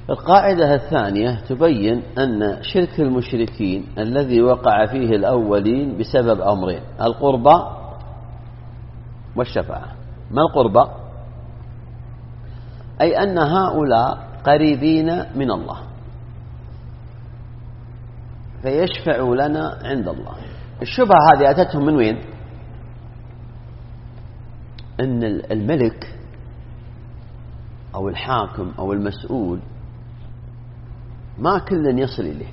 القاعدة الثانية تبين أن شرك المشركين الذي وقع فيه الأولين بسبب أمرين: القربى والشفاعة. ما القربى؟ أي أن هؤلاء قريبين من الله فيشفعوا لنا عند الله. الشبهة هذه أتتهم من وين؟ أن الملك أو الحاكم أو المسؤول ما كل يصل إليه،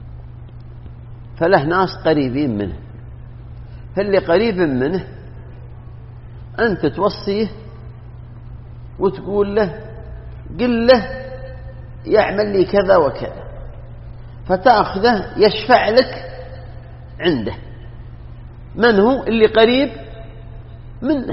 فله ناس قريبين منه، فاللي قريب منه أنت توصيه وتقول له قل له يعمل لي كذا وكذا، فتأخذه يشفع لك عنده. من هو؟ اللي قريب منه.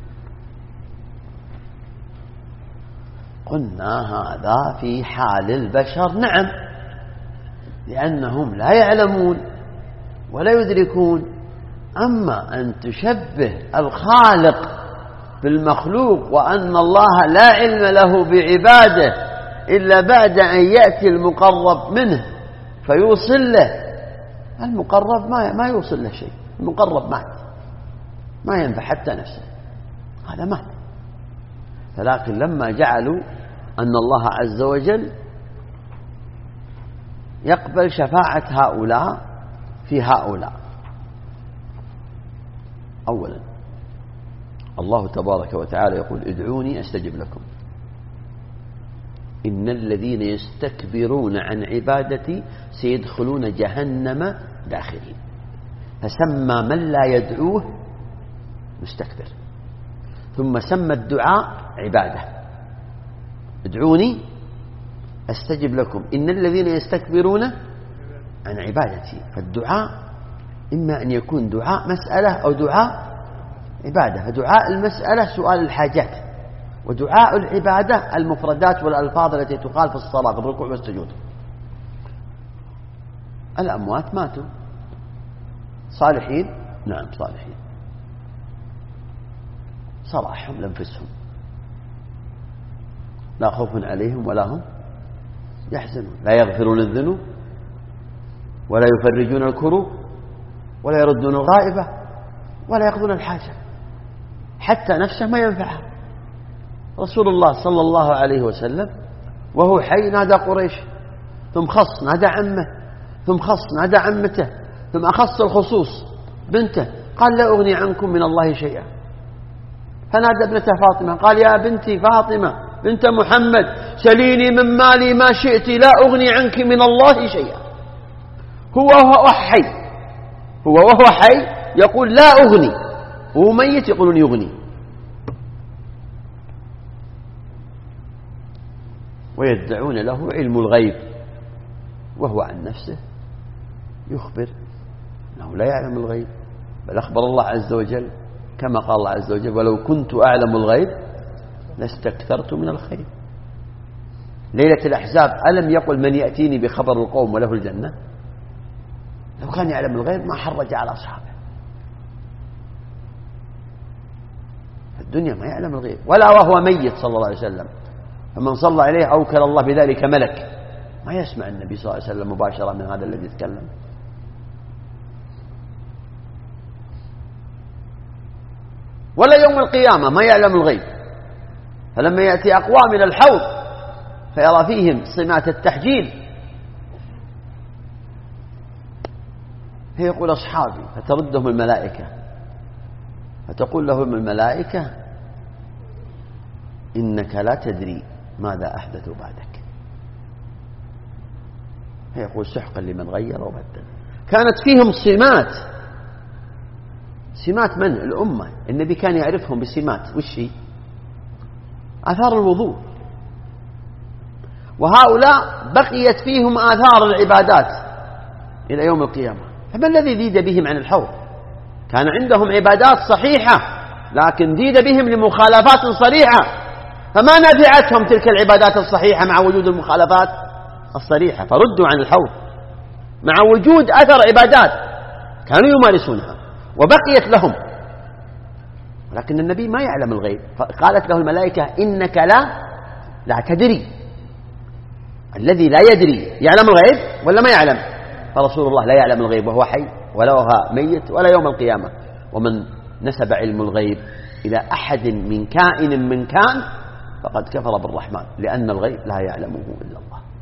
قلنا هذا في حال البشر نعم، لأنهم لا يعلمون ولا يدركون. أما أن تشبه الخالق بالمخلوق وأن الله لا علم له بعباده إلا بعد أن يأتي المقرب منه فيوصل له، المقرب ما يوصل له شيء، المقرب مات، ما ينفع حتى نفسه، هذا مات. فلكن لما جعلوا أن الله عز وجل يقبل شفاعة هؤلاء في هؤلاء. أولا الله تبارك وتعالى يقول: ادعوني أستجب لكم، إن الذين يستكبرون عن عبادتي سيدخلون جهنم داخلين. فسمى من لا يدعوه مستكبر، ثم سمى الدعاء عبادة. ادعوني أستجب لكم إن الذين يستكبرون عن عبادتي. فالدعاء إما أن يكون دعاء مسألة أو دعاء عبادة. فدعاء المسألة سؤال الحاجات، ودعاء العبادة المفردات والألفاظ التي تقال في الصلاة بالركوع والسجود. الأموات ماتوا، صالحين نعم صالحين، صلاحهم لانفسهم، لا خوف عليهم ولا هم يحزنون، لا يغفرون الذنوب ولا يفرجون الكروب ولا يردون الغائبة ولا يقضون الحاجة، حتى نفسه ما ينفعها. رسول الله صلى الله عليه وسلم وهو حي نادى قريش، ثم خص نادى عمه، ثم خص نادى عمته، ثم أخص الخصوص بنته، قال: لا أغني عنكم من الله شيئا. فنادى ابنته فاطمة قال: يا بنتي فاطمة بنت محمد سليني من مالي ما شئت لا أغني عنك من الله شيئا. هو وهو حي يقول لا أغني، وهو ميت يقولون يغني. ويدعون له علم الغيب وهو عن نفسه يخبر أنه لا يعلم الغيب، بل أخبر الله عز وجل كما قال الله عز وجل: ولو كنت أعلم الغيب لاستكثرت من الخير. ليلة الأحزاب ألم يقل: من يأتيني بخبر القوم وله الجنة؟ لو كان يعلم الغيب ما حرج على أصحابه. الدنيا ما يعلم الغيب، ولا وهو ميت صلى الله عليه وسلم، فمن صلى عليه أوكل الله بذلك ملك، ما يسمع النبي صلى الله عليه وسلم مباشرة من هذا الذي يتكلم. ولا يوم القيامة ما يعلم الغيب. فلما يأتي أقوام إلى الحوض فيرى فيهم سمات التحجيل فيقول: أصحابي، فتردهم الملائكة فتقول لهم الملائكة: إنك لا تدري ماذا أحدثوا بعدك. فيقول: سحقا لمن غير وبدل. كانت فيهم سمات من؟ الأمة. النبي كان يعرفهم بسمات، وش هي؟ آثار الوضوء. وهؤلاء بقيت فيهم آثار العبادات إلى يوم القيامة. فما الذي زيد بهم عن الحوض؟ كان عندهم عبادات صحيحة لكن زيد بهم لمخالفات صريحة، فما نفعتهم تلك العبادات الصحيحة مع وجود المخالفات الصريحة، فردوا عن الحوض مع وجود أثر عبادات كانوا يمارسونها وبقيت لهم. ولكن النبي ما يعلم الغيب، فقالت له الملائكة: إنك لا تدري. الذي لا يدري يعلم الغيب ولا ما يعلم؟ فرسول الله لا يعلم الغيب وهو حي ولا وهو ميت ولا يوم القيامة. ومن نسب علم الغيب إلى أحد من كائن من كان فقد كفر بالرحمن، لأن الغيب لا يعلمه إلا الله.